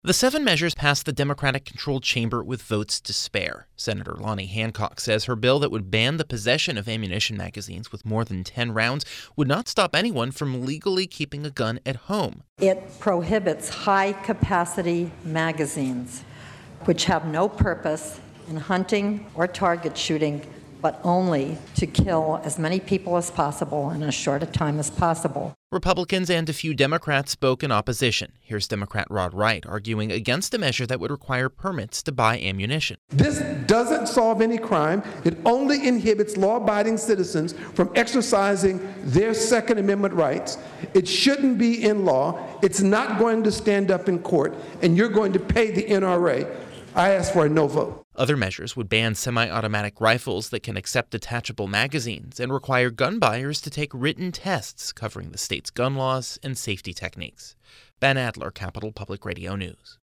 The 7 measures passed the Democratic-controlled chamber with votes to spare. Senator Lonnie Hancock says her bill that would ban the possession of ammunition magazines with more than 10 rounds would not stop anyone from legally keeping a gun at home. It prohibits high-capacity magazines, which have no purpose in hunting or target shooting, but only to kill as many people as possible in as short a time as possible. Republicans and a few Democrats spoke in opposition. Here's Democrat Rod Wright arguing against a measure that would require permits to buy ammunition. This doesn't solve any crime. It only inhibits law-abiding citizens from exercising their Second Amendment rights. It shouldn't be in law. It's not going to stand up in court, and you're going to pay the NRA. I ask for a no vote. Other measures would ban semi-automatic rifles that can accept detachable magazines and require gun buyers to take written tests covering the state's gun laws and safety techniques. Ben Adler, Capitol Public Radio News.